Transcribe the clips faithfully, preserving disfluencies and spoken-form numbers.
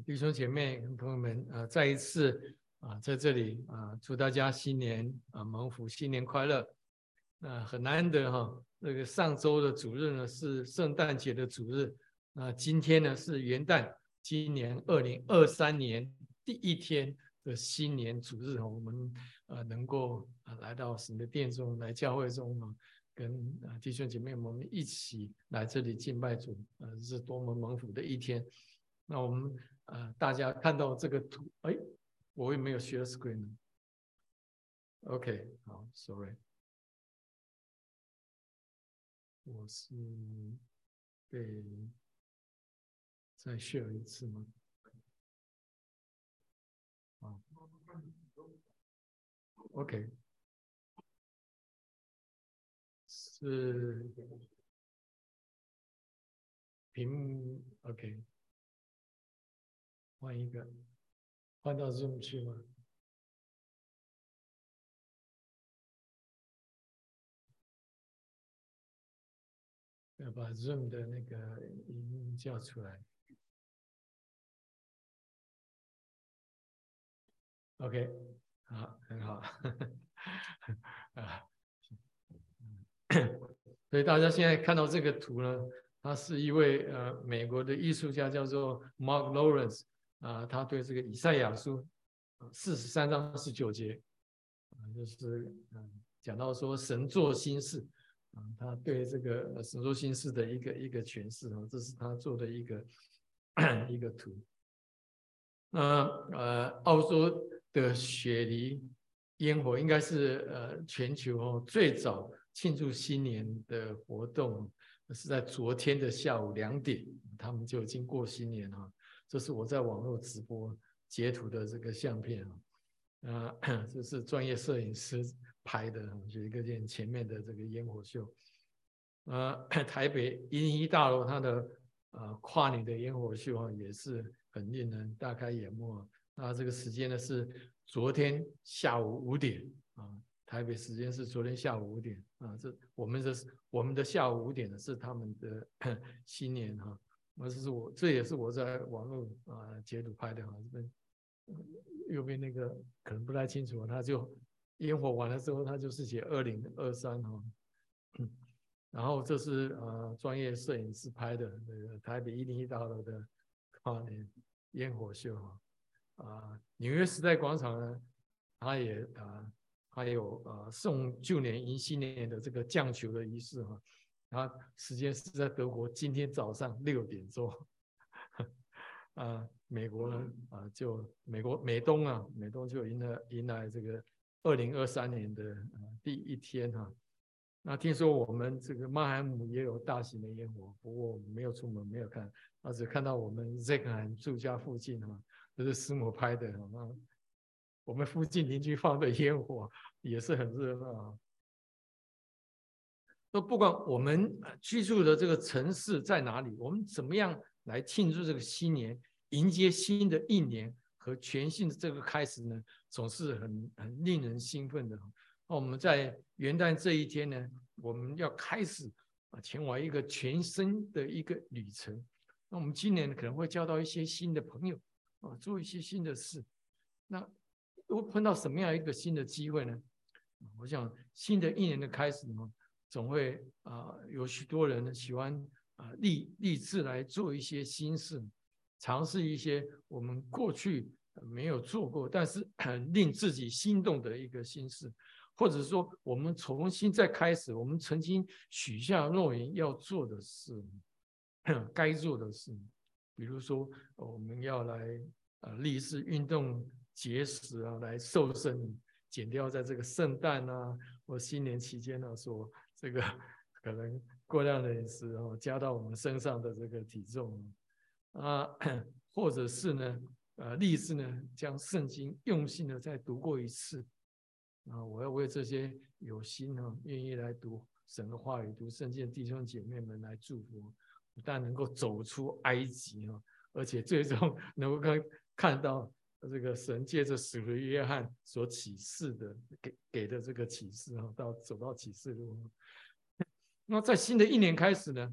弟兄姐妹朋友们，呃，再一次啊，在这里啊，祝大家新年啊蒙福，新年快乐。那很难得哈，这个上周的主日呢是圣诞节的主日，那今天呢是元旦，今年二零二三年第一天的新年主日哈，我们呃能够啊来到神的殿中，来教会中啊，跟啊弟兄姐妹我们一起来这里敬拜主，呃，是多么蒙福的一天。那我们呃大家看到这个图，哎，我也没有 share screen 呢。OK， 好 ，sorry。我是被再 share 一次吗？啊 ，OK， 是屏幕 OK， 换一个，换到 Zoom 去吗？要把 Zoom 的那个音叫出来。OK， 好，很好。啊，所以大家现在看到这个图呢，他是一位呃美国的艺术家，叫做 Mark Lawrence 啊、呃，他对这个以赛亚书四十三章十九节啊、呃，就是嗯、呃、讲到说神做新事啊、呃，他对这个、呃、神做新事的一个一个诠释啊，这是他做的一个一个图。那呃，澳洲的雪梨烟火应该是呃全球哦最早庆祝新年的活动，是在昨天的下午两点，他们就已经过新年哈。这是我在网络直播截图的这个相片啊，啊，这是专业摄影师拍的，有一个店前面的这个烟火秀。呃，台北一零一大楼它的呃跨年的烟火秀啊，也是很令人大开眼目。那这个时间呢是昨天下午五点啊，台北时间是昨天下午五点啊。这我们的我们的下午五点呢是他们的新年哈。那这是我这也是我在网络啊截图拍的哈。这边右边那个可能不太清楚，他就烟火完了之后，他就是写二零二三哈。然后这是呃专业摄影师拍的那个台北一零一大楼的跨年烟火秀啊，啊纽约时代广场呢，它也啊还有呃送旧年迎新年的这个降球的仪式哈，然后时间是在德国今天早上六点钟，啊美国呢啊就美国美东啊美东就迎来迎来这个二零二三年的呃第一天哈。那听说我们这个曼海姆也有大型的烟火，不过我没有出门，没有看，我只看到我们 Zackham 住家附近哈，这是师母拍的，那我们附近邻居放的烟火也是很热闹啊。那不管我们居住的这个城市在哪里，我们怎么样来庆祝这个新年，迎接新的一年和全新的这个开始呢？总是很很令人兴奋的。那我们在元旦这一天呢，我们要开始啊前往一个全新的一个旅程。那我们今年可能会交到一些新的朋友啊，做一些新的事。那会碰到什么样一个新的机会呢？我想新的一年的开始呢，总会啊、呃、有许多人喜欢啊、呃、立立志来做一些新事，尝试一些我们过去没有做过，但是很令自己心动的一个新事。或者说我们重新再开始我们曾经许下诺言要做的事，该做的事，比如说我们要来呃立志运动节食啊，来瘦身，减掉在这个圣诞啊或新年期间呢、啊、所这个可能过量的饮食哦加到我们身上的这个体重啊，或者是呢呃立志呢将圣经用心的再读过一次。啊，我要为这些有心啊，愿意来读神的话语、读圣经的弟兄姐妹们来祝福，不但能够走出埃及啊，而且最终能够看看到这个神借着使徒约翰所启示的给给的这个启示啊，到走到启示录。那在新的一年开始呢，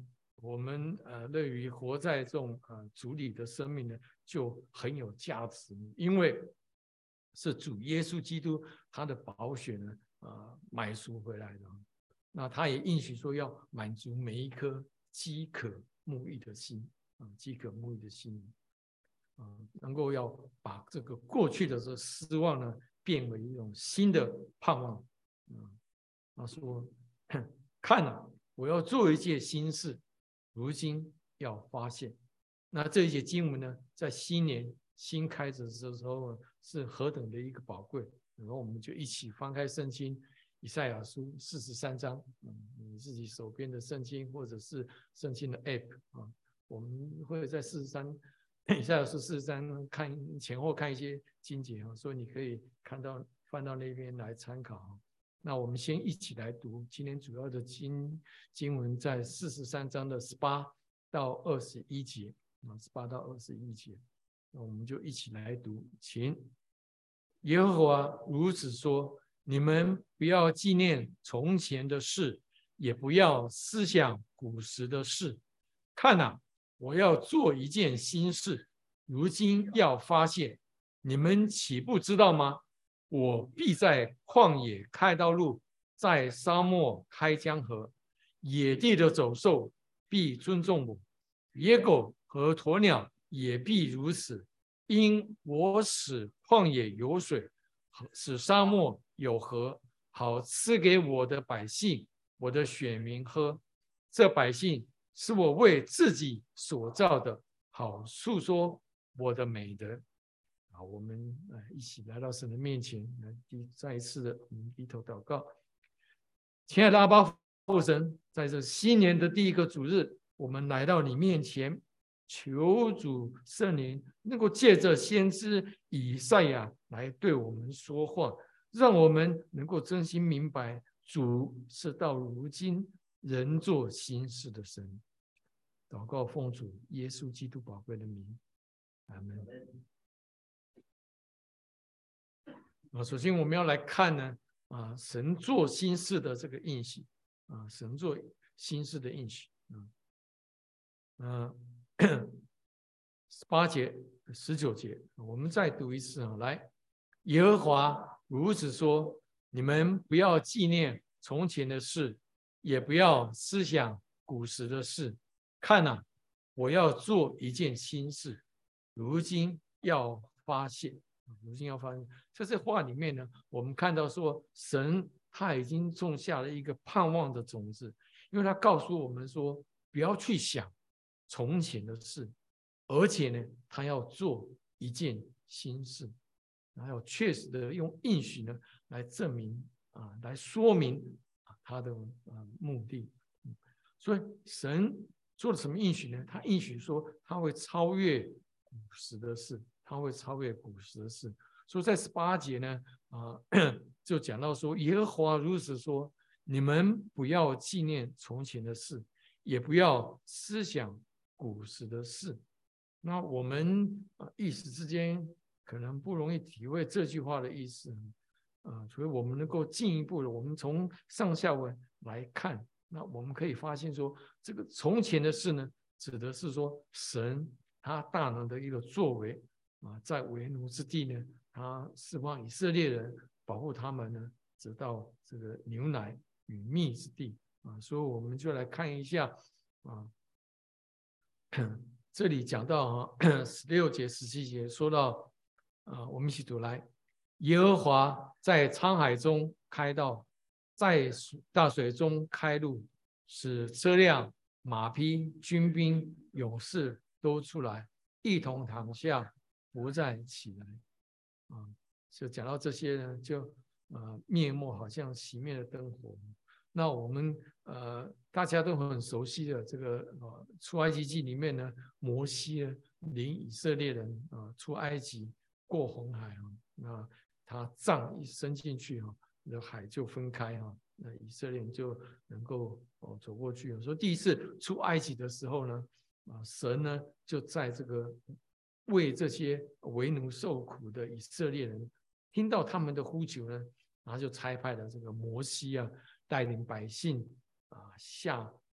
我们呃乐于活在这种呃主里的生命呢，就很有价值，因为是主耶稣基督他的宝血呢，呃买赎回来的。那他也应许说要满足每一颗饥渴慕义的心啊，饥渴慕义的心啊，能够要把这个过去的这失望呢，变为一种新的盼望。啊，他说：“看啊，我要做一件新事，如今要发现。”那这一节经文呢，在新年新开始的时候是何等的一个宝贵。然后我们就一起翻开圣经以赛亚书四十三章，嗯，你自己手边的圣经或者是圣经的 app 啊，我们会在四十三以赛亚书四十三看前后看一些经节啊，所以你可以看到翻到那边来参考。那我们先一起来读今天主要的经经文，在四十三章的十八到二十一节啊，十八到二十一节，那我们就一起来读，请。耶和华如此说：你们不要纪念从前的事，也不要思想古时的事。看啊，我要做一件新事，如今要发现，你们岂不知道吗？我必在旷野开道路，在沙漠开江河。野地的走兽必尊重我，野狗和鸵鸟也必如此。因我使旷野有水，使沙漠有河，好赐给我的百姓，我的选民喝。这百姓是我为自己所造的，好诉说我的美德。好，我们一起来到神的面前，来再一次的我们低头祷告。亲爱的阿爸父神，在这新年的第一个主日，我们来到你面前，求主圣灵能够借着先知以赛亚来对我们说话，让我们能够真心明白主是到如今仍做新事的神。祷告奉主耶稣基督宝贵的名，阿们。啊，首先我们要来看呢，啊，神做新事的这个应许，啊，神做新事的应许，啊，十八节、十九节，我们再读一次啊，来，耶和华如此说：你们不要纪念从前的事，也不要思想古时的事。看啊，我要做一件新事，如今要发现。如今要发现，在这话里面呢，我们看到说，神他已经种下了一个盼望的种子，因为他告诉我们说，不要去想从前的事，而且呢，他要做一件新事，还有确实的用应许呢来证明啊，来说明他的啊目的。所以神做了什么应许呢？他应许说，他会超越古时的事。他会超越古时的事，所以在十八节呢，啊、呃，就讲到说，耶和华如此说：你们不要纪念从前的事，也不要思想古时的事。那我们啊一时之间可能不容易体会这句话的意思，啊、呃，所以我们能够进一步的，我们从上下文来看，那我们可以发现说，这个从前的事呢，指的是说神他大能的一个作为。啊，在为奴之地呢，他释放以色列人，保护他们呢，直到这个牛奶与蜜之地啊。所以我们就来看一下啊，这里讲到啊，十六节、十七节说到啊，我们一起读来：耶和华在沧海中开道，在大水中开路，使车辆、马匹、军兵、勇士都出来，一同躺下。不再起来，啊，就讲到这些呢，就呃灭没，好像熄灭了灯火。那我们呃大家都很熟悉的这个呃出埃及记里面呢，摩西呢领以色列人啊、呃、出埃及过红海啊，那他杖一伸进去哈，那海就分开哈，那以色列人就能够哦走过去。说第一次出埃及的时候呢，啊神呢就在这个。为这些为奴受苦的以色列人，听到他们的呼求呢，然后就差派了这个摩西啊，带领百姓啊下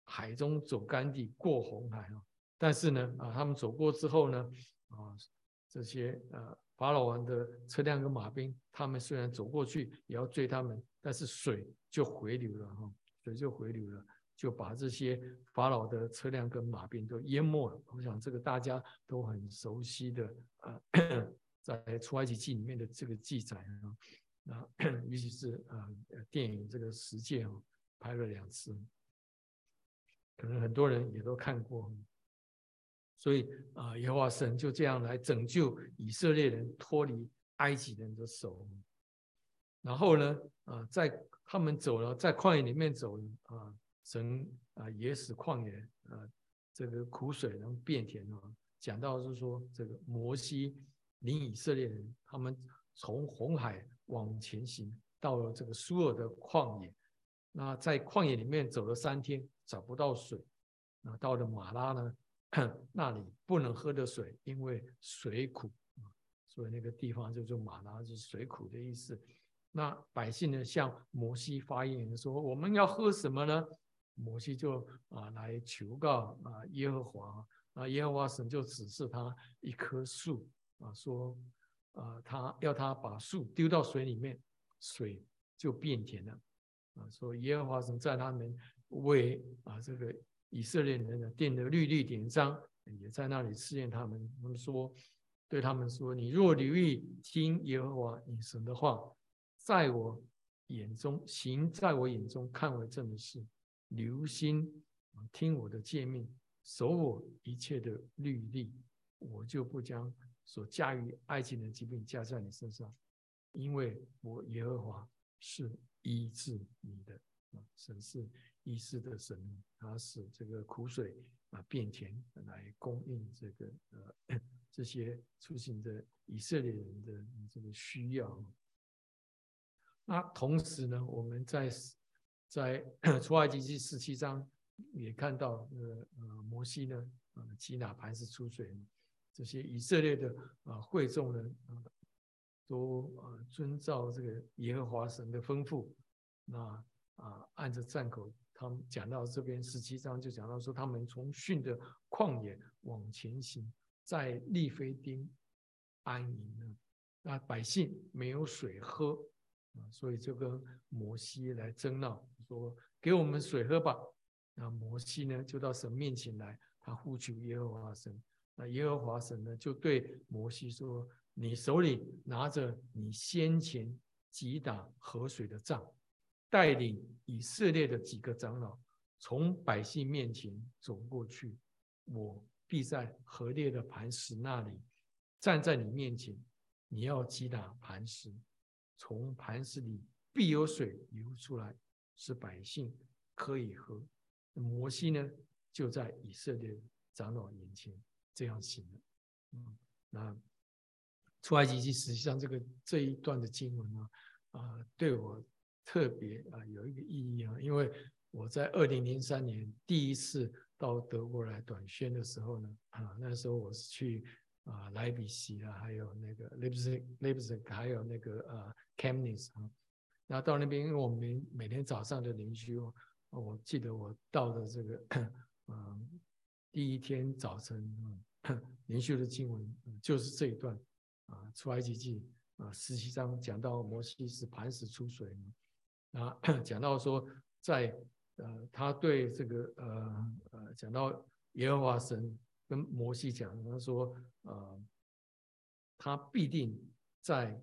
海中走干地，过红海啊。但是呢，啊，他们走过之后呢，啊，这些呃法老王的车辆跟马兵，他们虽然走过去也要追他们，但是水就回流了哈，水就回流了，就把这些法老的车辆跟马兵都淹没了。我想这个大家都很熟悉的啊，呃，在出埃及记里面的这个记载啊。那尤其是啊、呃、电影这个十诫哦，拍了两次，可能很多人也都看过。所以啊、呃，耶和华神就这样来拯救以色列人脱离埃及人的手。然后呢，啊、呃，在他们走了，在旷野里面走了啊、呃，神啊、呃、也使旷野啊、呃、这个苦水能变甜啊。讲到是说，这个摩西领以色列人，他们从红海往前行，到了这个苏尔的旷野。那在旷野里面走了三天，找不到水。那到了马拉呢，那里不能喝的水，因为水苦，所以那个地方就叫马拉，就是水苦的意思。那百姓呢向摩西发言说：“我们要喝什么呢？”摩西就啊来求告啊耶和华，啊耶和华神就指示他一棵树啊，说啊他要他把树丢到水里面，水就变甜了啊。说耶和华神在他们为啊这个以色列人呢定的律例典章，也在那里试验他们。他们说，对他们说：“你若留意听耶和华你神的话，在我眼中行，在我眼中看为正的事，留心听我的诫命，守我一切的律例，我就不将所驾驭埃及人的疾病加在你身上，因为我耶和华是医治你的。”神是医治的神，他使这个苦水啊变甜，来供应这个呃这些出行的以色列人的这个需要。那同时呢，我们在在出埃及记十七章也看到，呃呃摩西呢，呃击打磐石出水，这些以色列的啊、呃、会众呢，呃、都呃遵照这个耶和华神的吩咐，那啊，按着战口，他们讲到这边十七章就讲到说，他们从逊的旷野往前行，在利非丁安营了。那百姓没有水喝啊，所以就跟摩西来争闹，说给我们水喝吧。那摩西呢，就到神面前来，他呼求耶和华神。那耶和华神呢，就对摩西说：“你手里拿着你先前击打河水的杖。”带领以色列的几个长老从百姓面前走过去，我必在河烈的磐石那里站在你面前，你要击打磐石，从磐石里必有水流出来，使百姓可以喝。摩西呢，就在以色列长老眼前这样行了。嗯，那出埃及记实际上这个这一段的经文呢，啊、呃，对我特别啊、呃、有一个意义啊，因为我在二零零三年第一次到德国来短宣的时候呢，啊，那时候我是去啊莱比锡啊，还有那个 Leipzig Leipzig 还有那个呃 Chemnitz 啊，然后到那边，因为我们每天早上的灵修，我记得我到的这个嗯、呃、第一天早晨嗯灵修的经文、嗯、就是这一段。啊，出埃及记啊，十七章讲到摩西是磐石出水，啊，讲到说在呃，他对这个呃呃，讲到耶和华神跟摩西讲，他说呃，他必定在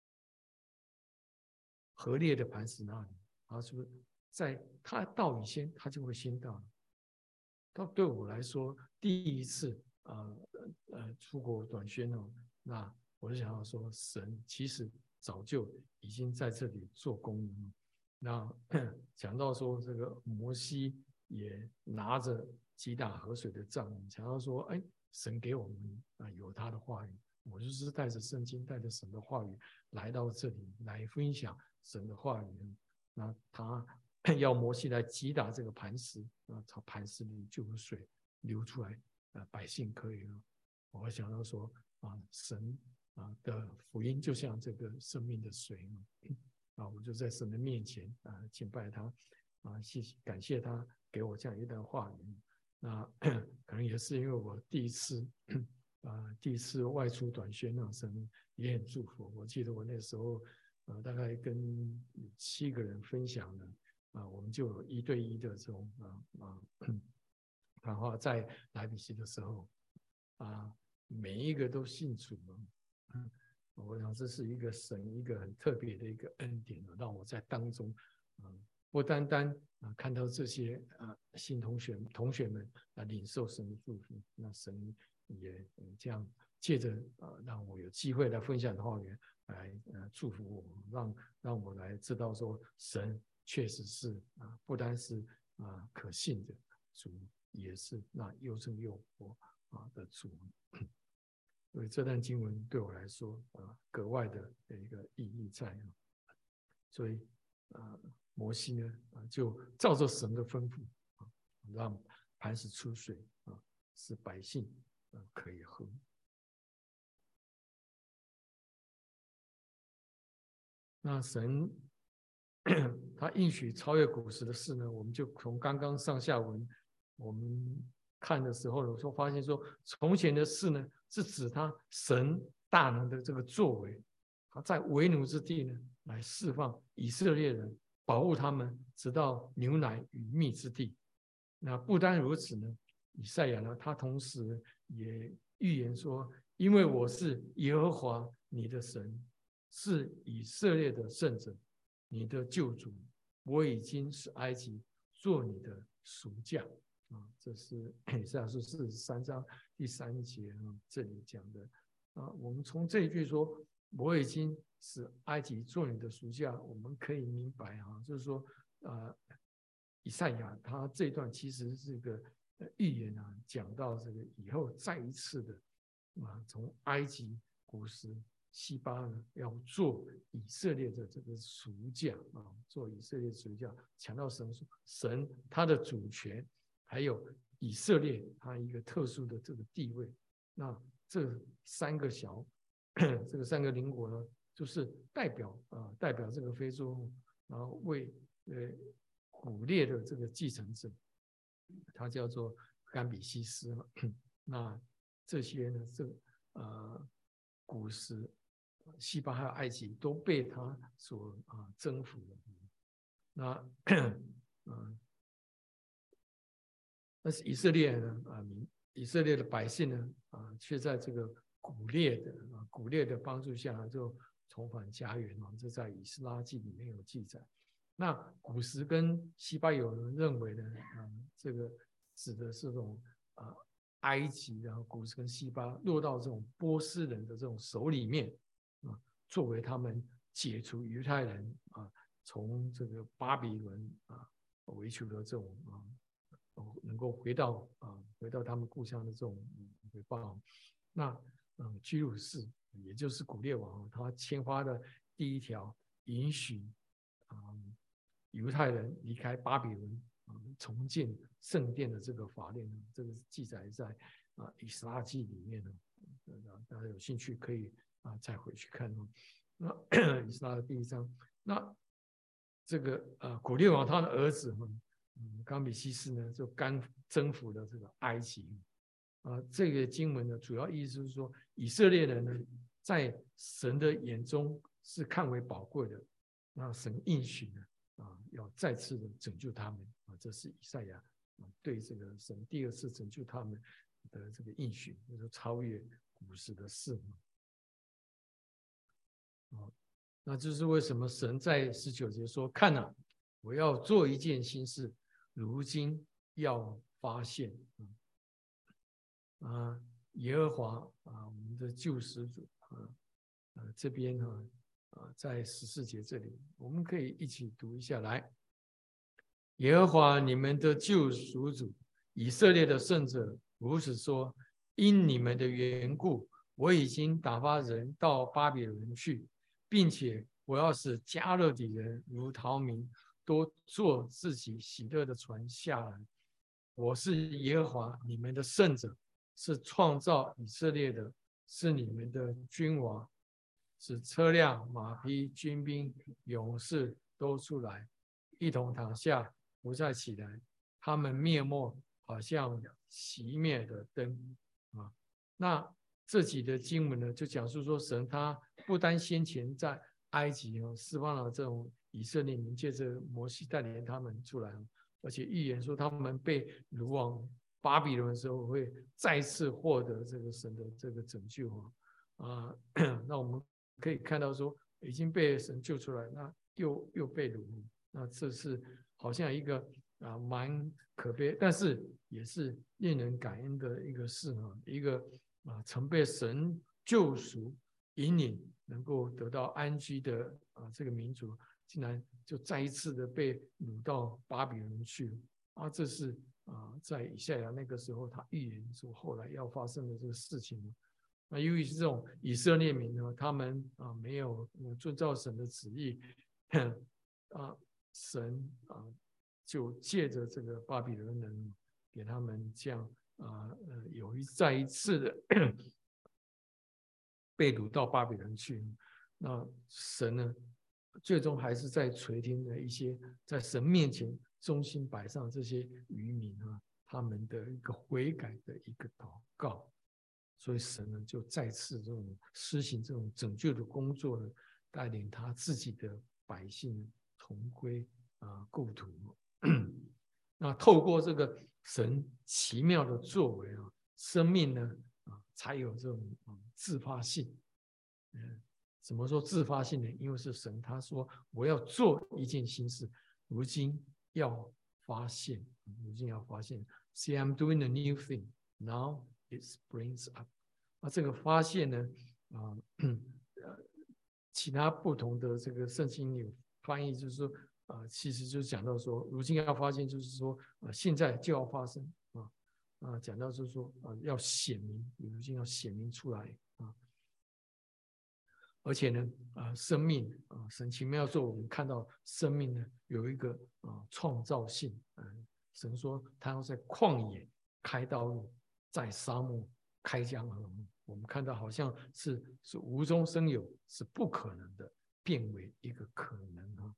河烈的磐石那里，他说在他到以前，他就会先到。他对我来说，第一次呃呃出国短宣哦，那我就想要说，神其实早就已经在这里做工了。那讲到说，这个摩西也拿着击打河水的杖，讲到说，哎，神给我们啊有他的话语，我就是带着圣经，带着神的话语来到这里来分享神的话语。那他要摩西来击打这个磐石，啊，朝磐石里就有水流出来，啊，百姓可以喝。我会想到说，啊，神啊的福音就像这个生命的水啊，我就在神的面前啊敬拜他。 啊，谢谢感谢他给我这样一段话语。那可能也是因为我第一次啊第一次外出短宣啊，神也很祝福。我记得我那时候呃大概跟七个人分享了啊，我们就有一对一的这种啊啊谈话，在莱比锡的时候啊，每一个都信主了。嗯，我想这是一个神一个很特别的一个恩典，让我在当中啊。不单单啊看到这些啊新同学同学们啊领受神的祝福，那神也这样借着啊让我有机会来分享的话语，来呃祝福我，让让我来知道说神确实是啊不单是啊可信的主，也是那又正又活啊的主。所以这段经文对我来说啊格外的一个意义在啊，所以啊。摩西呢，啊，就照着神的吩咐，啊，让磐石出水，啊，使百姓啊可以喝。那神他应许超越古时的事呢，我们就从刚刚上下文我们看的时候呢，就发现说，从前的事呢，是指他神大能的这个作为，他在为奴之地呢，来释放以色列人。保护他们直到牛奶与蜜之地。那不单如此呢，以赛亚呢，他同时也预言说：“因为我是耶和华你的神，是以色列的圣者，你的救主，我已经使埃及做你的赎价。”啊，这是以赛亚书四十三章第三节啊，这里讲的啊。我们从这一句说，我已经使埃及做你的赎价，我们可以明白啊，就是说，呃，以赛亚他这一段其实是个预言啊，讲到这个以后再一次的啊，从埃及古时西巴呢要做以色列的这个赎价啊，做以色列赎价，强调神神他的主权，还有以色列他一个特殊的这个地位。那这三个小这个三个邻国呢，就是代表啊，代表这个非洲，然后为呃古列的这个继承者，他叫做甘比西斯嘛。那这些呢，这呃古时西巴还有埃及都被他所啊征服了。那嗯，但是以色列呢啊，以色列的百姓呢啊，却在这个古列的啊古列的帮助下，就重返家园啊，这在以斯拉记里面有记载。那古时跟西巴有人认为呢，啊，这个指的是这种啊埃及，然后古时跟西巴落到这种波斯人的这种手里面啊，作为他们解除犹太人啊从这个巴比伦啊为求的这种啊能够回到啊回到他们故乡的这种回报。那嗯居鲁士也就是古列王，他签发的第一条允许啊犹太人离开巴比伦啊重建圣殿的这个法令，这个记载在啊以斯拉记里面呢。大家有兴趣可以啊再回去看哦。那以斯拉的第一章，那这个呃古列王他的儿子嗯冈比西斯呢就干征服了这个埃及啊。这个经文的主要意思是说，以色列人呢在神的眼中是看为宝贵的，那神应许呢啊要再次的拯救他们啊，这是以赛亚啊对这个神第二次拯救他们的这个应许，就是超越古时的事啊。那就是为什么神在十九节说：“看啊，我要做一件新事，如今要发现。”啊，耶和华啊，我们的救世主啊，呃，这边呢啊，在十四节这里，我们可以一起读一下来。耶和华你们的救赎主，以色列的圣者如此说：因你们的缘故，我已经打发人到巴比伦去，并且我要使加勒底人如逃民都坐自己喜乐的船下来。我是耶和华你们的圣者，是创造以色列的，是你们的君王，使车辆、马匹、军兵、勇士都出来，一同躺下， 不再起来，他们灭没，好像熄灭的灯啊。那这几的经文呢，就讲述说，神他不单先前在埃及哦释放了这种以色列民，借着摩西带领他们出来，而且预言说他们被掳往巴比伦的时候，会再次获得这个神的这个拯救啊。那我们可以看到说，已经被神救出来，那又又被掳，那这是好像一个啊蛮可悲，但是也是令人感恩的一个事哈，一个啊曾被神救赎引领，能够得到安居的啊这个民族，竟然就再一次的被掳到巴比伦去啊，这是啊在以赛亚那个时候他预言说后来要发生的这个事情。那由于是这种以色列民呢，他们啊没有遵照神的旨意，啊神啊就借着这个巴比伦人给他们这样啊呃有一再一次的被掳到巴比伦去。那神呢，最终还是在垂听的一些在神面前忠心摆上这些渔民啊，他们的一个悔改的一个祷告。所以神呢，就再次这种施行这种拯救的工作呢，带领他自己的百姓重归啊故土。那透过这个神奇妙的作为啊，生命呢啊才有这种、啊、自发性。嗯，怎么说自发性呢？因为是神他说我要做一件新事，如今要发现，如今要发现 ，See I'm doing a new thing now. It springs up。啊，这个发现呢，啊，呃，其他不同的这个圣经有翻译，就是说，啊，其实就是讲到说，如今要发现，就是说，啊，现在就要发生啊，啊，讲到就是说，啊，要显明，如今要显明出来啊，而且呢，啊，生命啊，神奇妙做，我们看到生命呢有一个啊创造性，嗯，神说他要在旷野开道路，在沙漠开江河，我们看到好像是是无中生有，是不可能的，变为一个可能啊。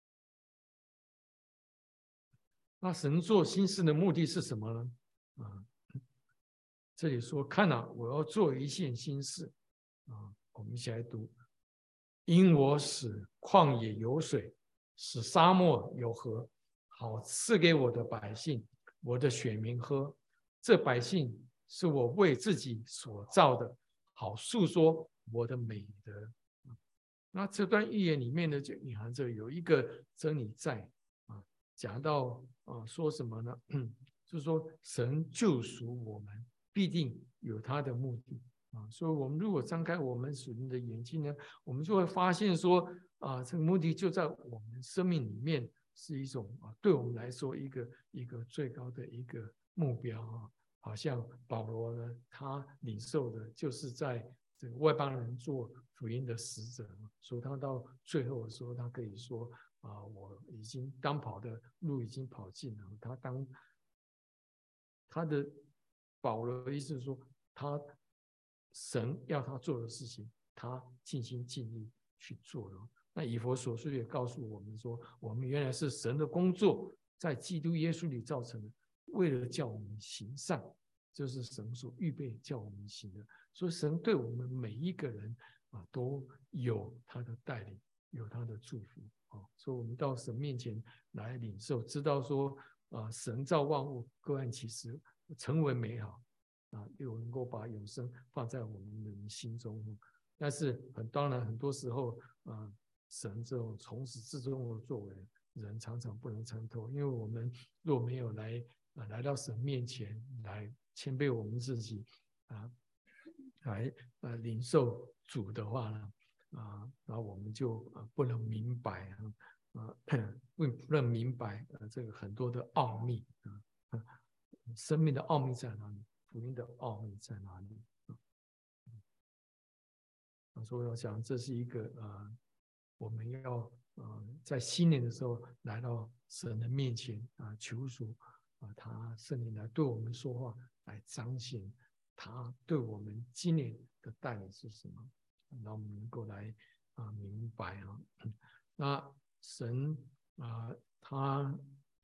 那神做新事的目的是什么呢？啊，这里说看啊，我要做一件新事啊，我们一起来读：因我使旷野有水，使沙漠有河，好赐给我的百姓，我的选民喝。这百姓是我为自己所造的，好诉说我的美德。那这段预言里面呢，就隐含着有一个真理在啊，讲到啊说什么呢？就是说神救赎我们，必定有他的目的啊。所以，我们如果张开我们属灵的眼睛呢，我们就会发现说啊，这个目的就在我们生命里面，是一种啊，对我们来说一个一个最高的一个目标啊。好像保罗呢，他领受的就是在这个外邦人做福音的使者，所以他到最后的时候，他可以说啊，我已经当跑的路已经跑尽了。他当他的保罗的意思是说，他神要他做的事情，他尽心尽力去做了。那以弗所书也告诉我们说，我们原来是神的工作，在基督耶稣里造成的。为了叫我们行善，就是神所预备叫我们行的。所以神对我们每一个人啊，都有他的带领，有他的祝福啊。所以我们到神面前来领受，知道说啊，神造万物各按其时，成为美好啊，又能够把永生放在我们的心中。但是很当然，很多时候啊，神这种从始至终的作为，人常常不能参透，因为我们若没有来啊来到神面前来谦卑我们自己啊，来呃领受主的话呢啊，然后我们就啊不能明白啊啊不不能明白呃这个很多的奥秘啊，生命的奥秘在哪里？福音的奥秘在哪里？啊，所以我想这是一个呃我们要呃在新年的时候来到神的面前啊，求主啊，他圣灵来对我们说话，来彰显他对我们今年的带领是什么，让我们能够来啊明白啊。那神啊，他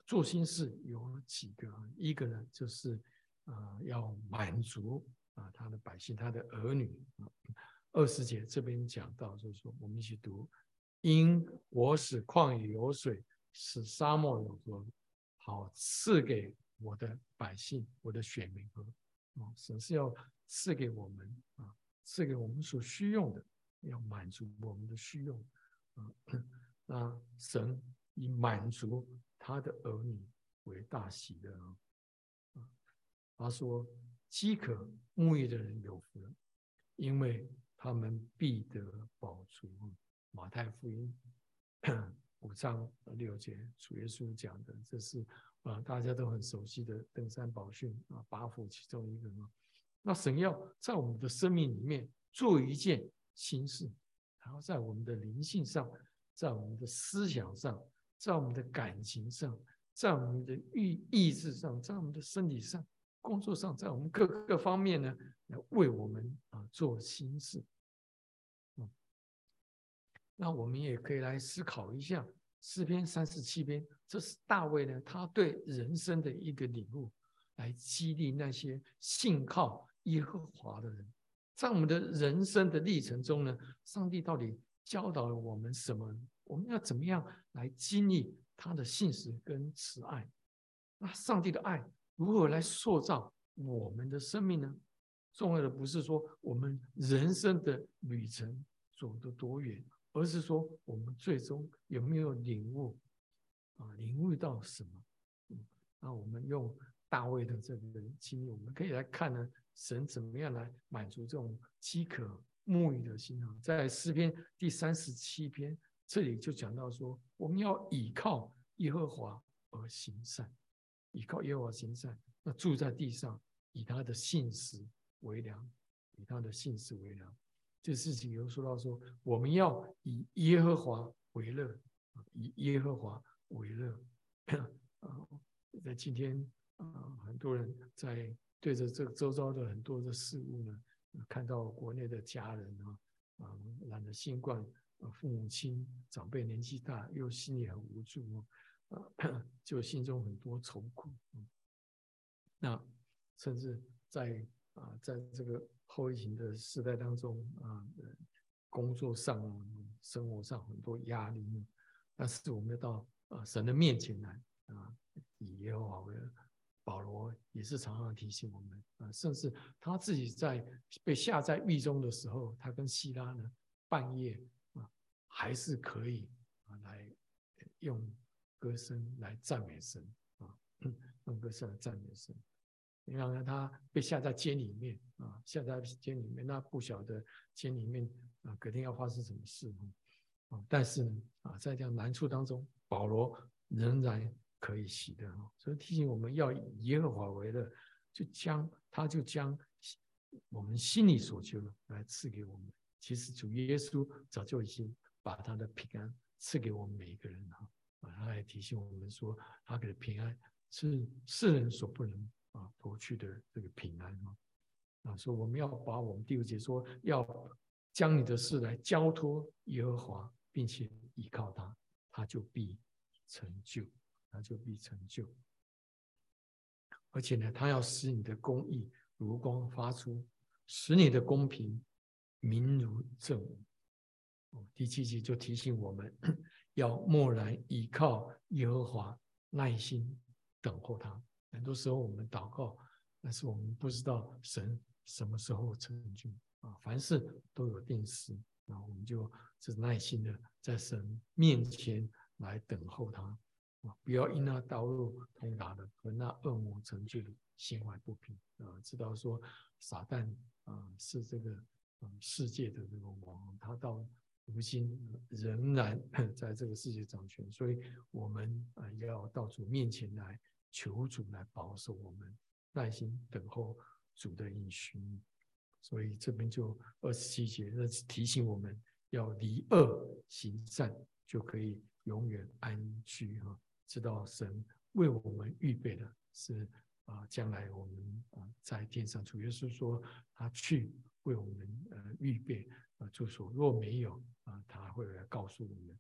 做心事有几个，一个呢就是啊、呃、要满足啊他的百姓，他的儿女。二十节这边讲到，就是说我们一起读：因我使旷野有水，使沙漠有河，好赐给我的百姓，我的选民喝。哦，神是要赐给我们啊，赐给我们所需用的，要满足我们的需用啊。那神以满足他的儿女为大喜的啊。他说：饥渴沐浴的人有福了，因为他们必得饱足。马太福音五章六节，主耶稣讲的，这是啊大家都很熟悉的登山宝训啊，八福其中一个嘛。那神要在我们的生命里面做一件新事，然后在我们的灵性上，在我们的思想上，在我们的感情上，在我们的意意志上，在我们的身体上，工作上，在我们各个方面呢，来为我们啊做新事。嗯，那我们也可以来思考一下诗篇三十七篇，这是大卫呢他对人生的一个领悟，来激励那些信靠耶和华的人。在我们的人生的历程中呢，上帝到底教导了我们什么？我们要怎么样来经历他的信实跟慈爱？那上帝的爱如何来塑造我们的生命呢？重要的不是说我们人生的旅程走得多远，而是说我们最终有没有领悟啊？领悟到什么？嗯，那我们用大卫的这个经历，我们可以来看呢，神怎么样来满足这种饥渴沐浴的心啊？在诗篇第三十七篇，这里就讲到说，我们要倚靠耶和华而行善，倚靠耶和华行善，那住在地上，以他的信实为粮，以他的信实为粮。这事情有说到说，我们要以耶和华为乐，以耶和华为乐。啊，在今天啊，很多人在对着这周遭的很多的事物呢，看到国内的家人啊，啊，染了新冠，父母亲长辈年纪大，又心里很无助啊，就心中很多愁苦。那甚至在啊，在这个后疫情的时代当中啊，工作上啊，生活上很多压力，但是我们要到啊神的面前来啊，以耶和华为乐。保罗也是常常提醒我们啊，甚至他自己在被下在狱中的时候，他跟希拉呢半夜啊，还是可以啊来用歌声来赞美神啊，用歌声来赞美神。你看他被下在监里面啊，下在监里面，那不晓得监里面啊隔天要发生什么事啊。但是呢啊，在这样难处当中，保罗仍然可以喜乐啊。所以提醒我们要以耶和华为乐，就将他就将我们心里所求的来赐给我们。其实主耶稣早就已经把他的平安赐给我们每一个人哈啊，他也提醒我们说，他给的平安是世人所不能啊夺去的这个平安啊。啊，说我们要把我们第五节说要将你的事来交托耶和华，并且依靠他，他就必成就，他就必成就。而且呢，他要使你的公义如光发出，使你的公平明如正午。哦，第七节就提醒我们要默然依靠耶和华，耐心等候他。很多时候我们祷告，但是我们不知道神什么时候成就啊，凡事都有定时，那我们就是耐心的在神面前来等候他啊，不要因那道路通达的和那恶魔成就的心怀不平啊，知道说撒旦啊是这个啊世界的这个王，他到如今仍然在这个世界掌权，所以我们啊要到主面前来求主来保守我们，耐心等候主的应许。所以这边就二十七节，那是提醒我们要离恶行善，就可以永远安居哈。知道神为我们预备的是啊，将来我们啊在天上，主耶稣说他去为我们呃预备啊住所，若没有啊，他会来告诉我们。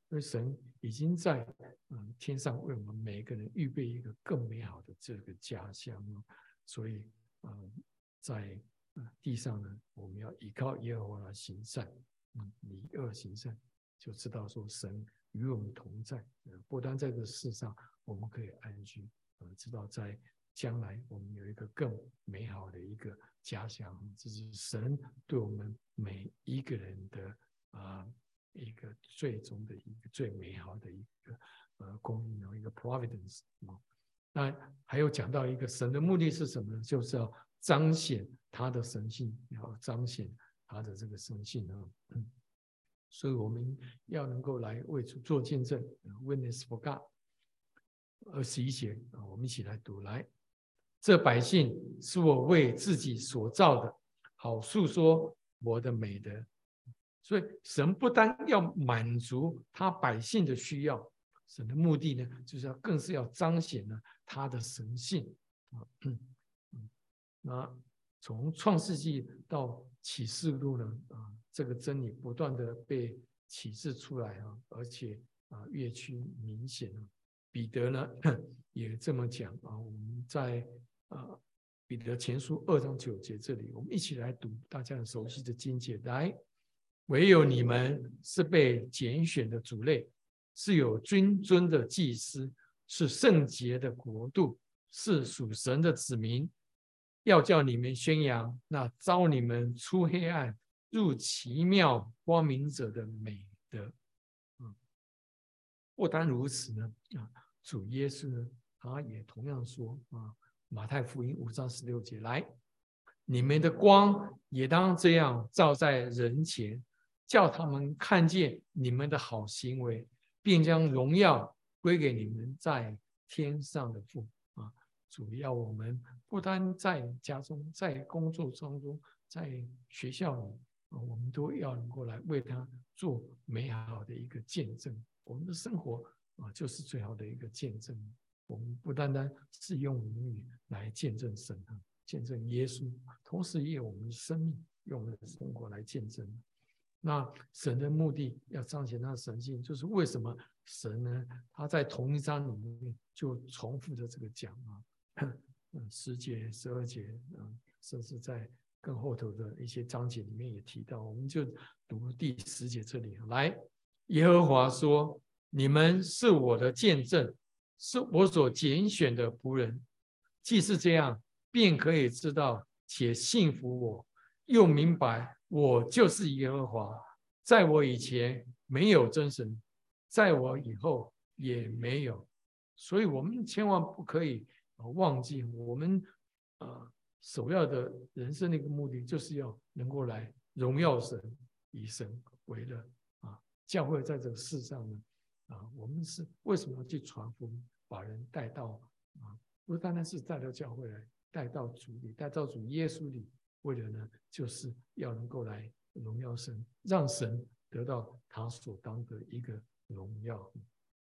因为神已经在嗯天上为我们每一个人预备一个更美好的这个家乡，所以嗯在地上呢，我们要依靠耶和华来行善，嗯，以恶行善，就知道说神与我们同在，不单在这世上我们可以安居，呃，知道在将来我们有一个更美好的一个家乡，这是神对我们每一个人的啊、呃、一个最终的一个最美好的一个呃供应，一个 providence 啊。那还有讲到一个神的目的是什么呢？就是要彰显他的神性，要彰显他的这个神性啊。嗯，所以我们要能够来为主做见证 ，witness for God。二十一节啊，我们一起来读来。这百姓是我为自己所造的，好述说我的美德。所以神不单要满足他百姓的需要，神的目的呢，就是要更是要彰显呢他的神性啊。嗯嗯，那从创世纪到启示录呢，啊，这个真理不断的被启示出来啊，而且啊越趋明显啊。彼得呢也这么讲啊，我们在啊彼得前书二章九节这里，我们一起来读大家很熟悉的经节。来，唯有你们是被拣选的族类，是有君尊的祭司，是圣洁的国度，是属神的子民，要叫你们宣扬那召你们出黑暗入奇妙光明者的美德。嗯，不单如此呢，啊，主耶稣呢，他也同样说啊，马太福音五章十六节，来，你们的光也当这样照在人前，叫他们看见你们的好行为，并将荣耀归给你们在天上的父。啊，主要我们不单在家中，在工作当中，在学校里，我们都要能够来为他做美好的一个见证。我们的生活啊，就是最好的一个见证。我们不单单是用言语来见证神啊，见证耶稣，同时也有我们的生命，用我们的生活来见证。那神的目的要彰显他的神性，就是为什么神呢？他在同一章里面就重复着这个讲啊，嗯，十节、十二节，嗯，甚至在更后头的一些章节里面也提到。我们就读第十节这里来。耶和华说：“你们是我的见证，是我所拣选的仆人。既是这样，便可以知道且信服我，又明白我就是耶和华。在我以前没有真神，在我以后也没有。”所以我们千万不可以忘记，我们呃首要的人生的一个目的，就是要能够来荣耀神，以神为乐。教会在这个世上呢，啊，我们是为什么要去传福音，把人带到啊，不单单是带到教会来，带到主里，带到主耶稣里，为了呢，就是要能够来荣耀神，让神得到他所当的一个荣耀。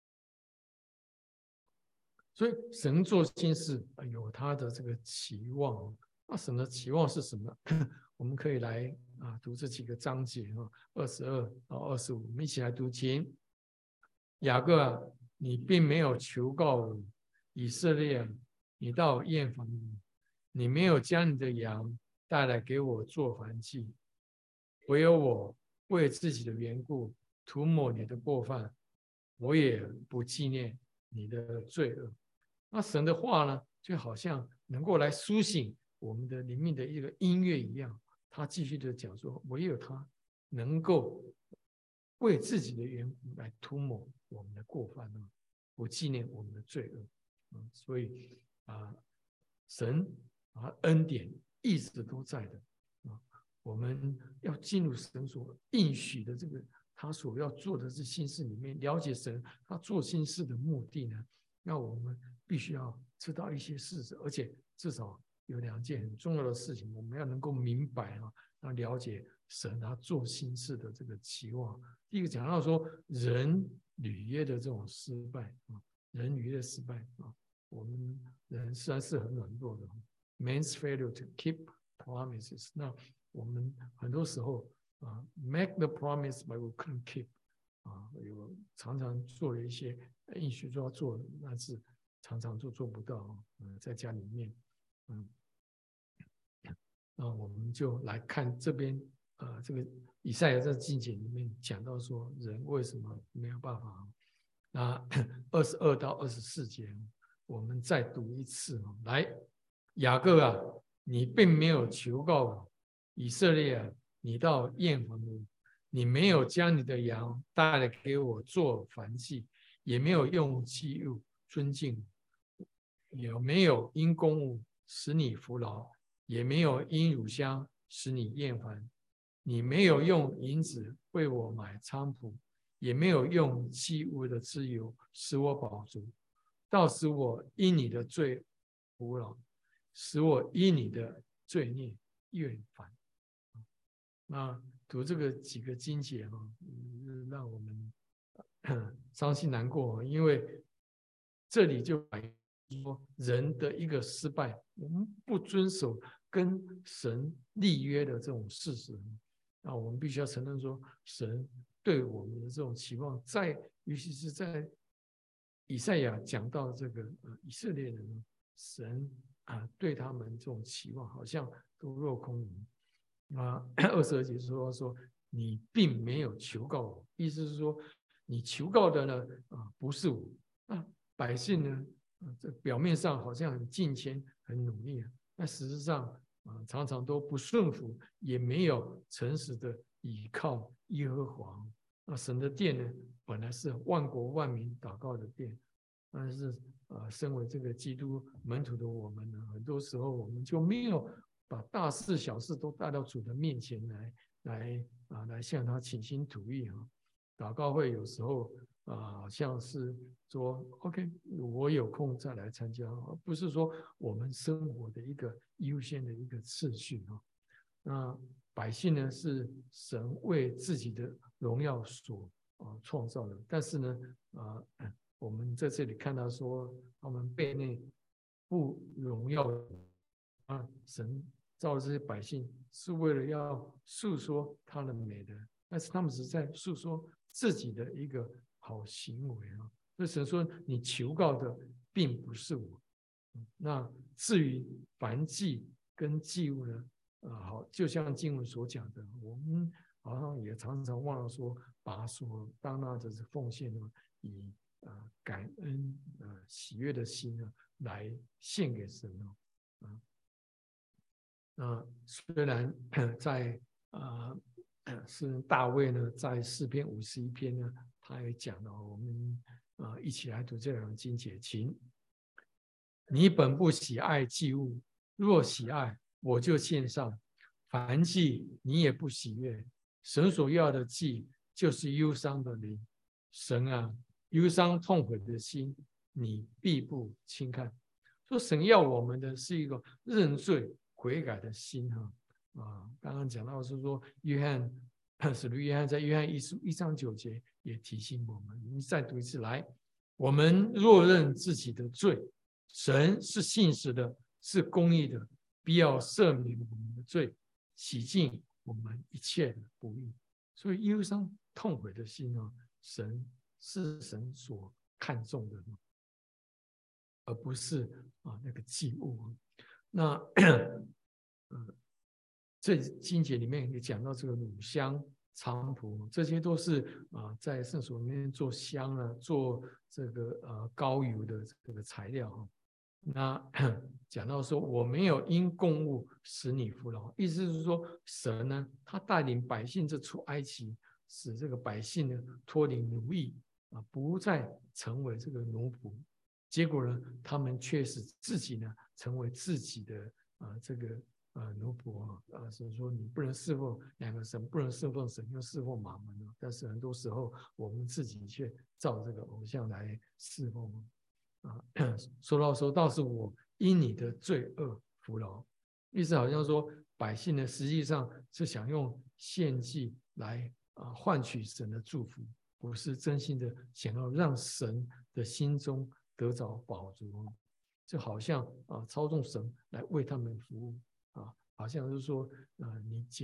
所以神做新事有他的这个期望，那神的期望是什么？我们可以来啊读这几个章节啊，二十二到二十五，我们一起来读经。雅各啊，你并没有求告我，以色列，你到验房里，你没有将你的羊带来给我做燔祭，唯有我为自己的缘故涂抹你的过犯，我也不纪念你的罪恶。那神的话呢，就好像能够来苏醒我们的灵命的一个音乐一样。他继续的讲说，唯有他能够为自己的缘故来涂抹我们的过犯啊，不纪念我们的罪恶。嗯，所以啊，神啊恩典一直都在的啊。我们要进入神所应许的这个他所要做的这心事里面，了解神他做心事的目的呢，那我们必须要知道一些事实，而且至少有两件很重要的事情，我们要能够明白啊，要了解神他做心事的这个期望。第一个讲到说人履约的这种失败啊，人履约的失败啊，我们人虽然是很软弱的 ，man's failure to keep promises。那我们很多时候啊 ，make the promise but we couldn't keep 啊，有常常做了一些应许说要做的，但是常常都做不到。嗯，在家里面，嗯，那我们就来看这边，呃，这个以赛亚在经节里面讲到说，人为什么没有办法？那二十二到二十四节，我们再读一次。来，雅各啊，你并没有求告我；以色列啊，你倒厌烦我。你没有将你的羊带来给我做燔祭，也没有用祭物尊敬我，也没有因公物使你服劳，也没有因乳香使你厌烦。你没有用银子为我买菖蒲，也没有用祭物的脂油使我饱足，倒使我因你的罪服劳，使我因你的罪孽厌烦。那读这个几个经节哈，让我们伤心难过，因为这里就反映说人的一个失败，我们不遵守跟神立约的这种事实。那我们必须要承认说，神对我们的这种期望，在尤其是在以赛亚讲到这个呃以色列人，神啊对他们这种期望好像都落空了。啊，二十二节说说你并没有求告我，意思是说你求告的呢啊不是我。那百姓呢，啊，这表面上好像很敬虔、很努力啊，那事实上啊常常都不顺服，也没有诚实的倚靠耶和华。那神的殿呢，本来是万国万民祷告的殿，但是啊，身为这个基督门徒的我们呢，很多时候我们就没有把大事小事都带到主的面前来，来啊，来向他倾心吐意啊。祷告会有时候啊，好像是说 OK， 我有空再来参加，不是说我们生活的一个优先的一个次序啊。那百姓呢，是神为自己的荣耀所啊创造的，但是呢，啊，我们在这里看到说，他们被那不荣耀啊，神造的这些百姓是为了要诉说他的美德，但是他们只是在诉说自己的一个好行为啊。所以神说，你求告的并不是我。那至于燔祭跟祭物呢？啊，好，就像经文所讲的，我们好像也常常忘了说，把所当纳的奉献呢，以啊感恩啊喜悦的心呢来献给神哦。啊，那虽然在啊是大卫呢，在诗篇五十一篇呢，他也讲了，我们啊一起来读这两个经节，请。你本不喜爱祭物，若喜爱，我就献上。燔祭你也不喜悦，神所要的祭就是忧伤的灵。神啊，忧伤痛悔的心，你必不轻看。说神要我们的是一个认罪悔改的心哈啊。刚刚讲到是说，约翰使徒约翰在约翰一书一章九节也提醒我们，你再读一次来，我们若认自己的罪。神是信实的，是公义的，必要赦免我们的罪，洗净我们一切的不义。所以忧伤痛悔的心呢，神是神所看重的，而不是啊那个祭物。那呃，这经节里面也讲到这个乳香、菖蒲，这些都是啊在圣所里面做香啊、做这个呃膏油的这个材料哈。那讲到说，我没有因供物使你服劳，意思是说，神呢，他带领百姓这出埃及，使这个百姓呢脱离奴役啊，不再成为这个奴仆。结果呢，他们却使自己呢成为自己的啊这个呃奴仆啊啊，所以说你不能侍奉两个神，不能侍奉神又侍奉马门啊。但是很多时候我们自己却照这个偶像来侍奉。啊，说到说，倒是我因你的罪恶服劳，意思好像说百姓呢，实际上是想用献祭来啊换取神的祝福，不是真心的想要让神的心中得着饱足，就好像啊操纵神来为他们服务啊，好像是说啊你捡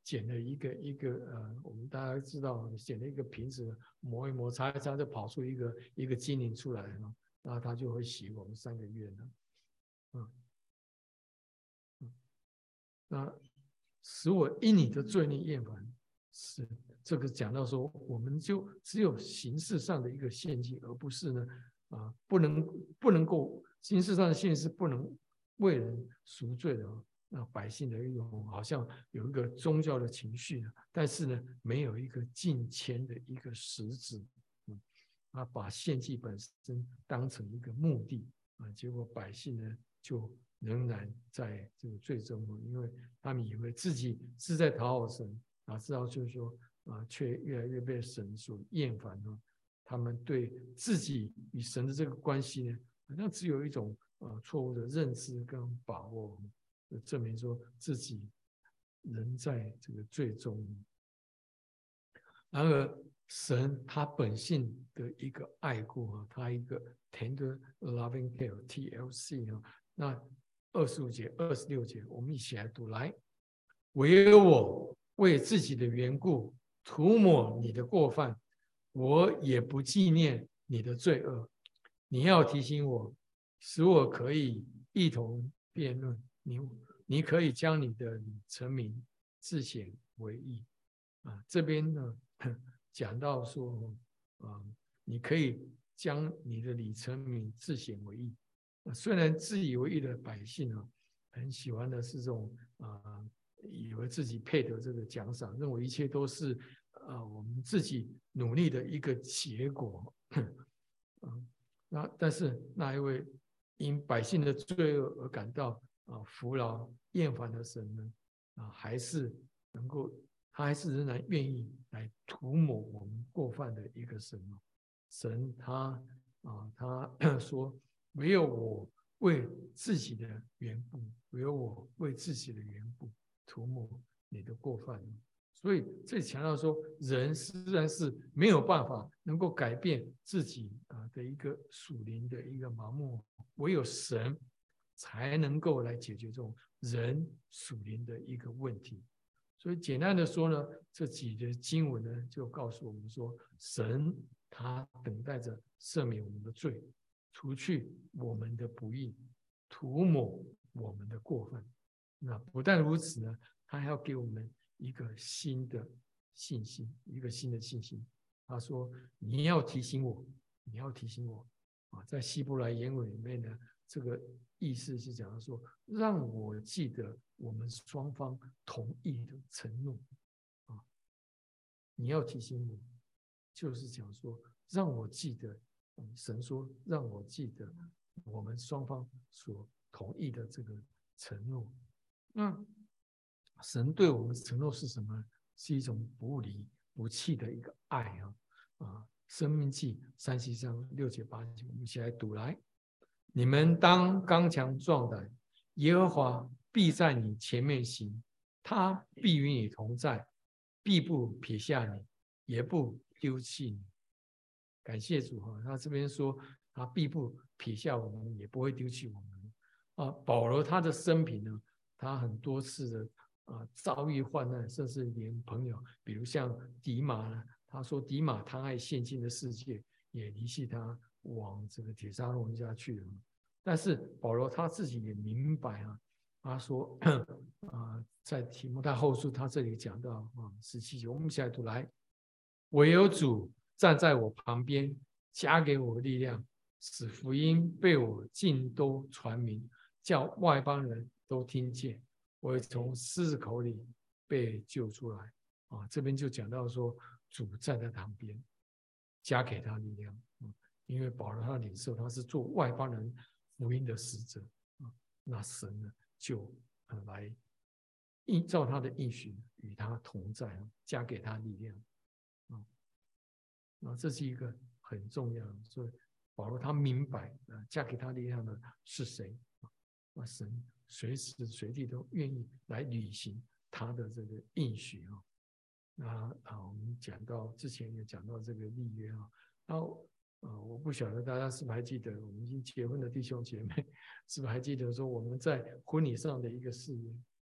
捡了一个一个呃，我们大家知道捡了一个瓶子，磨一磨，擦一擦，就跑出一个一个精灵出来了，然后他就会洗我们三个月呢。嗯嗯，那使我因你的罪孽厌烦，是这个讲到说，我们就只有形式上的一个献祭，而不是呢啊，不能不能够形式上的献祭是不能为人赎罪的。那百姓的一种好像有一个宗教的情绪，但是呢，没有一个敬虔的一个实质。嗯，啊，把献祭本身当成一个目的啊，结果百姓呢就仍然在这个最终，因为他们以为自己是在讨好神，哪知道就是说啊，却越来越被神所厌烦了。他们对自己与神的这个关系呢，好像只有一种呃错误的认知跟把握。证明说自己人在这个最终。然而，神他本性的一个爱顾啊，他一个 tender loving care T L C 啊，那二十五节、二十六节，我们一起来读来。唯有我为自己的缘故涂抹你的过犯，我也不纪念你的罪恶。你要提醒我，使我可以一同辩论。你你可以将你的成名自显为义啊。这边呢讲到说啊，你可以将你的理成名自显为义。啊，虽然自以为义的百姓啊，很喜欢的是这种啊，以为自己配得这个奖赏，认为一切都是啊我们自己努力的一个结果。嗯，那但是那一位因百姓的罪恶而感到啊服劳厌烦的神呢，啊还是能够，他还是仍然愿意来涂抹我们过犯的一个神哦。神他啊他说，唯有我为自己的缘故，唯有我为自己的缘故涂抹你的过犯。所以这里强调说，人实在是没有办法能够改变自己啊的一个属灵的一个盲目，唯有神才能够来解决这种人属灵的一个问题。所以简单的说呢，这几节经文呢就告诉我们说，神他等待着赦免我们的罪，除去我们的不义，涂抹我们的过犯。那不但如此呢，他还要给我们一个新的信心，一个新的信心。他说：“你要提醒我，你要提醒我啊！”在希伯来原文里面呢，这个意思是讲说，让我记得我们双方同意的承诺啊！你要提醒我，就是讲说，让我记得，神说让我记得我们双方所同意的这个承诺。那神对我们的承诺是什么？是一种不离不弃的一个爱啊！啊，申命记三十章六节八节，我们一起来读来。你们当刚强壮胆，耶和华必在你前面行，他必与你同在，必不撇下你，也不丢弃你。感谢主哈！他这边说，他必不撇下我们，也不会丢弃我们啊。保罗他的生平呢，他很多次的啊遭遇患难，甚至连朋友，比如像迪马呢，他说迪马贪爱现今的世界，也离弃他往这个铁沙龙家去了。但是保罗他自己也明白啊，他说啊，在提摩太后书他这里讲到啊十七节，我们一起来读来，唯有主站在我旁边，加给我力量，使福音被我尽都传明，叫外邦人都听见。我会从狮子口里被救出来啊！这边就讲到说，主站在旁边，加给他力量。嗯，因为保罗他领受他是做外邦人福音的使者啊，那神呢就来依照他的应许与他同在，加给他力量啊。那这是一个很重要的，所以保罗他明白啊，加给他力量的是谁啊？那神随时随地都愿意来履行他的这个应许啊。那啊，我们讲到之前也讲到这个立约啊，然后啊，我不晓得大家是不是还记得，我们已经结婚的弟兄姐妹是不是还记得说我们在婚礼上的一个誓约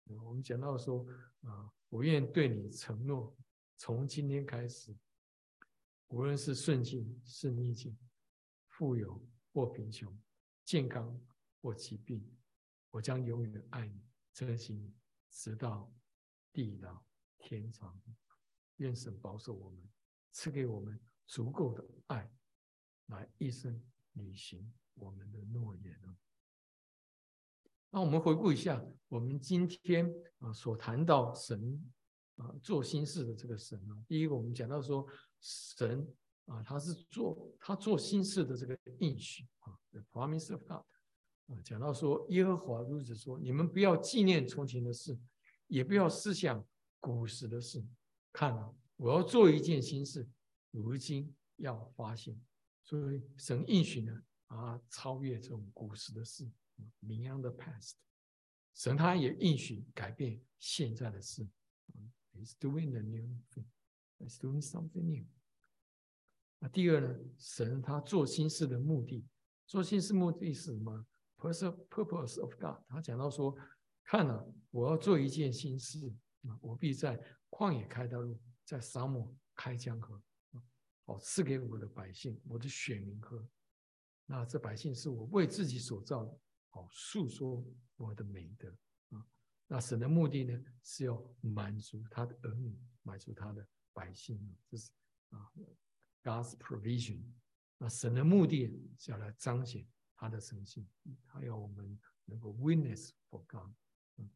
我们讲到说啊，我愿对你承诺，从今天开始，无论是顺境是逆境，富有或贫穷，健康或疾病，我将永远爱你，珍惜你，直到地老天长。愿神保守我们，赐给我们足够的爱，来一生履行我们的诺言。那我们回顾一下，我们今天啊所谈到神啊做新事的这个神啊，第一个我们讲到说神啊他是做他做新事的这个应许啊 ，the promise of God 啊，讲到说耶和华如此说，你们不要纪念从前的事，也不要思想古时的事。看啊，我要做一件新事，如今要发现。所以神应许呢啊，超越这种古时的事。Beyond the past， 神他也应许改变现在的事。He's doing the new thing. He's doing something new。那第二呢，神他做新事的目的，做新事目的是什么 ？Purpose of God。他讲到说，看了、啊，我要做一件新事，我必在旷野开道路，在沙漠开江河，好赐给我的百姓，我的选民喝。那这百姓是我为自己所造的。好，诉说我的美德啊！那神的目的呢，是要满足他的儿女，满足他的百姓，这是啊 God's provision。那神的目的是要来彰显他的神性，他要我们能够 witness for God。嗯，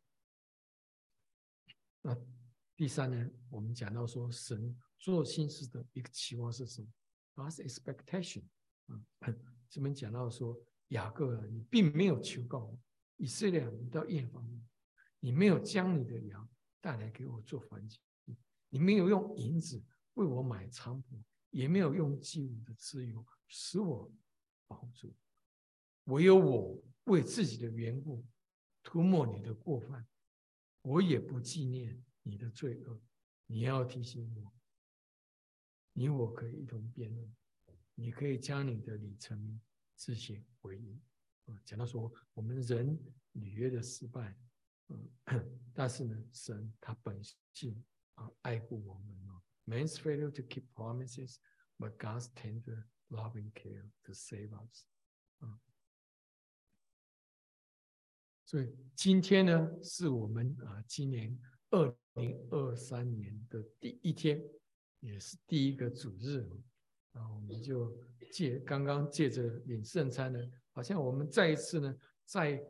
那第三呢，我们讲到说，神做新事的一个期望是什么 ？God's expectation。嗯，这边讲到说。雅各啊，你并没有求告我，以色列啊，你到验房，你没有将你的羊带来给我做燔祭，你没有用银子为我买菖蒲，也没有用祭物的脂油使我饱足，唯有我为自己的缘故涂抹你的过犯，我也不纪念你的罪恶。你要提醒我，你我可以一同辩论，你可以将你的理成明，自行回应。讲到说我们人履约的失败，嗯，但是呢，神他本性啊爱护我们哦。Man's failure to keep promises, but God's tender, loving care to save us。嗯，所以今天呢，是我们啊今年二零二三年的第一天，也是第一个主日。啊，我们就借刚刚借着领圣餐呢，好像我们再一次呢，在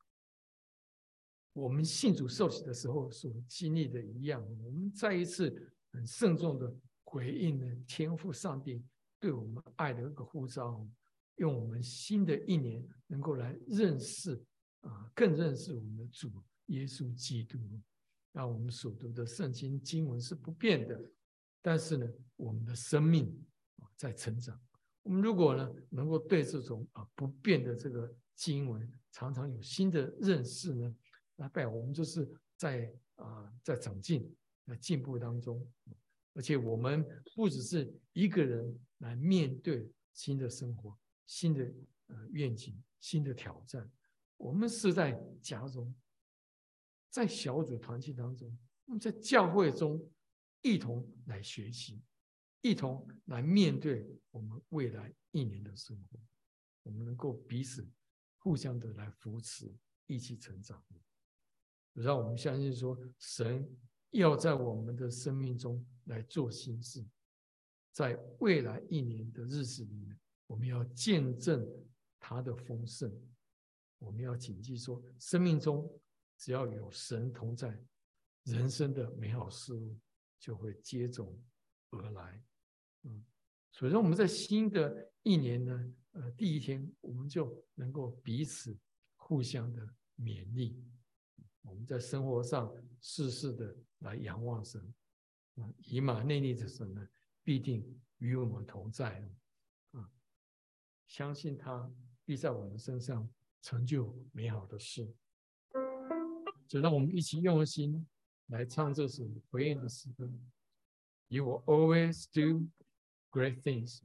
我们信主受洗的时候所经历的一样，我们再一次很慎重的回应呢天父上帝对我们爱的一个呼召，用我们新的一年能够来认识啊，更认识我们的主耶稣基督。那我们所读的圣经经文是不变的，但是呢，我们的生命在成长。我们如果呢能够对这种啊不变的这个经文常常有新的认识呢，那代表我们就是在啊在长进、在进步当中。而且我们不只是一个人来面对新的生活、新的呃愿景、新的挑战，我们是在家中，在小组团体当中，我们在教会中一同来学习。一同来面对我们未来一年的生活，我们能够彼此互相的来扶持，一起成长。让我们相信说，神要在我们的生命中来做新事，在未来一年的日子里面，我们要见证他的丰盛。我们要谨记说，生命中只要有神同在，人生的美好事物就会接踵而来。嗯，所以说我们在新的一年呢，呃，第一天我们就能够彼此互相的勉励。我们在生活上事事的来仰望神，啊，以马内利的神呢，必定与我们同在，啊，相信他必在我们身上成就美好的事。就让我们一起用心来唱这首回应的诗歌。You will always do great things.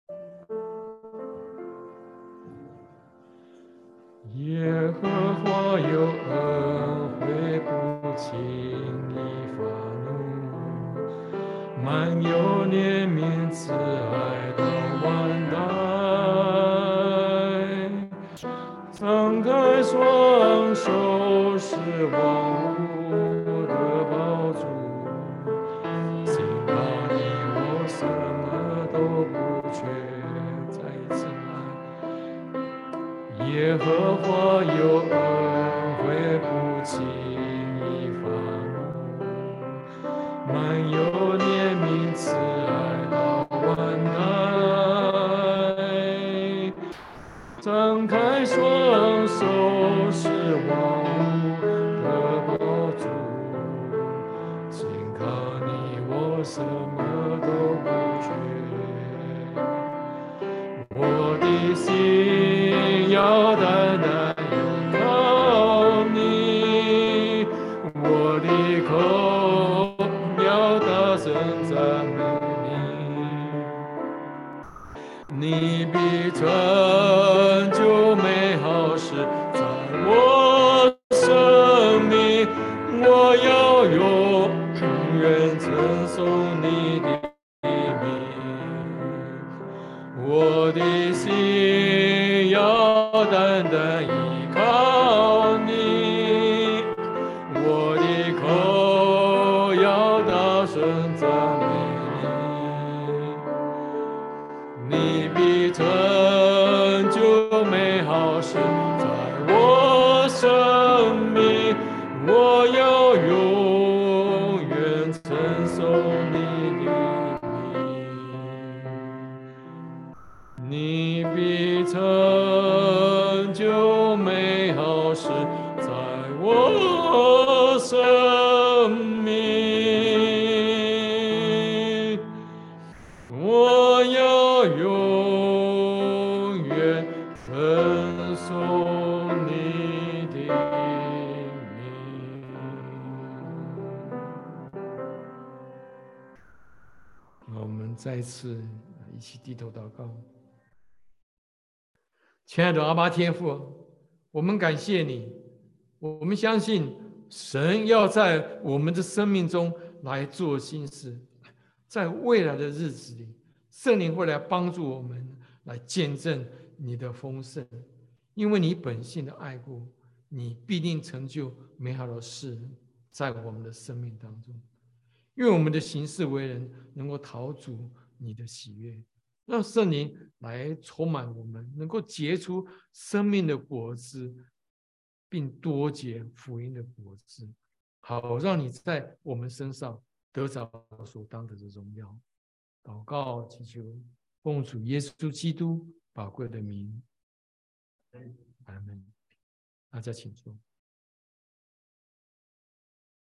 耶和华有恩惠，不轻易发怒，满有怜悯，慈爱到万代。张开双手，是万物的宝珠，信靠你，我什么都不缺。再一次来，耶和华有恩惠，不轻易发怒，满有怜悯，慈爱到万代。张开双手，是万物的宝珠，紧靠你，我什么都不缺。我的心要单单依靠你，我的口要大声赞美你，你必成就美好事在我生命，我要永远称颂你的名。我的心要单单依靠你，我的口要大声赞美你，你必成就美好事在我生命，我要永远称颂你的名，你必成就美好事在我生命，我要永远称颂你的名。我们再次一起低头祷告。亲爱的阿爸天父，我们感谢你，我们相信神要在我们的生命中来做新事，在未来的日子里，圣灵会来帮助我们来见证你的丰盛，因为你本性的爱顾，你必定成就美好的事在我们的生命当中。愿我们的行事为人能够讨主你的喜悦，让圣灵来充满我们，能够结出生命的果子，并多结福音的果子，好让你在我们身上得着所当得的荣耀。祷告祈求，奉主耶稣基督宝贵的名，阿们。大家请坐。